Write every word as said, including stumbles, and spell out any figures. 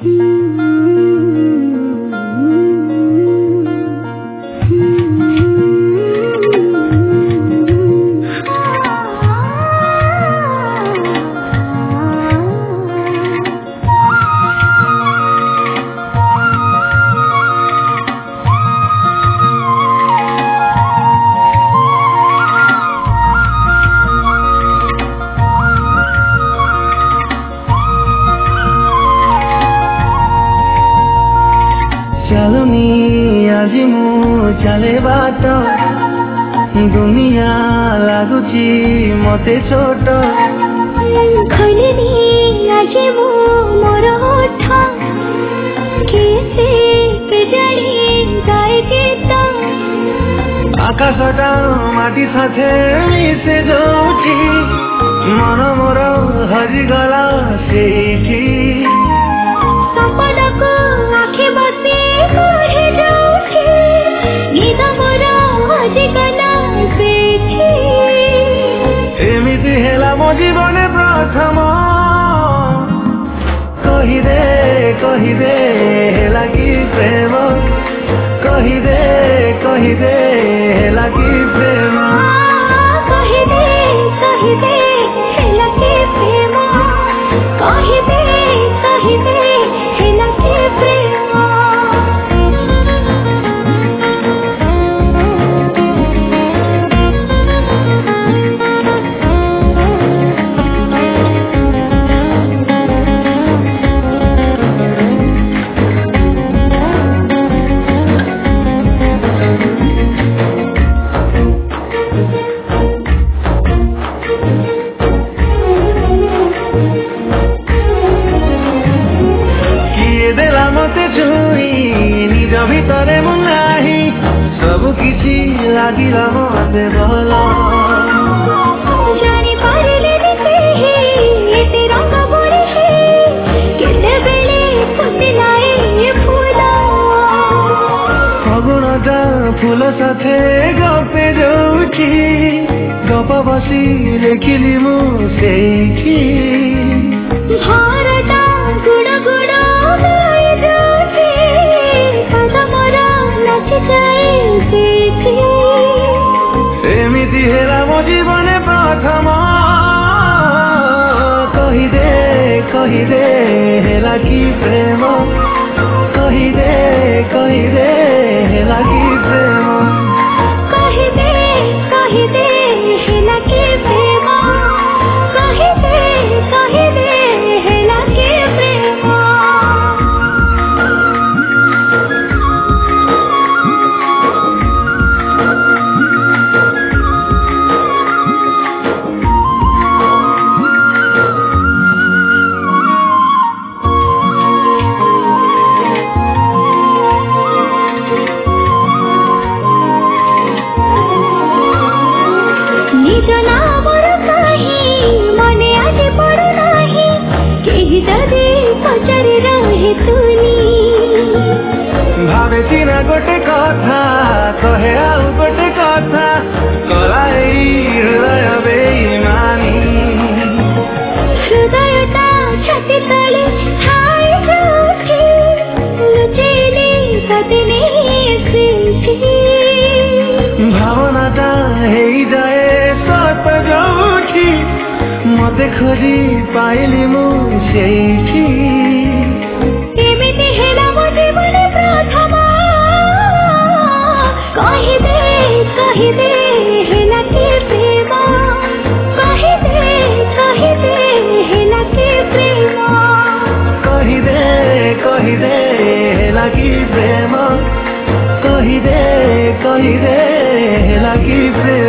चलुनी आजी मु चले बाट दुनिया लागुची मते छोट खोलनी आजी मु मोर ओठ केसे केजाणी गाए गीत आकाशटा माटी साथे मिसे जाउची मन मोर हरिगला सेठी सपनाको आँखे बसी कहे जाउची गीत मोर हरिगला सेठी एमिति हेला मो जीवने प्रथम कहिदे कहिदे हेला कि प्रेम कहिदे कहिदे हेला कि प्रेम कहिदे कहिदे हेला कि प्रेम कहिदे कहिदे हेला कि प्रेम निज भितरे मु नाही सब किछि लागिला मते भल जानी पारिले दिसे एते रंग बोरिछे केते बेले फुटिलाए फूल फगुणटा फूल साथे गपे जाउछि गप बसी लेखिली मु सेठी भारता गुण गुण गाई जाउछि कदमरा नाचि जाए सेठी एमिति हेला मो जीवने प्रथम कहिदे कहिदे हेला कि प्रेम कहिदे कहिदे हेला कि प्रेम कहिदे कहिदे हेला कि प्रेम कहिदे कहिदे हेला कि प्रेम निज नामर काही मने आजे पड़ु नाही केही जदि पचारि रहे तुनी भावे सिना गोटे कथा कहे आउ गोटे कथा कराई हृदय बेईमानी हृदयटा छाती तले ठाई जाउछि लुचैले सदिने सेठी भावनाटा हेई जाए सत जाउछि मते खोजी पाइली मु सेठी एमिति हेला मो जीवने प्रथम कहिदे कहिदे हेला कि प्रेम कहिदे कहिदे हेला कि प्रेम कहिदे कहिदे हेला कि प्रेम कहिदे कहिदे हेला कि प्रेम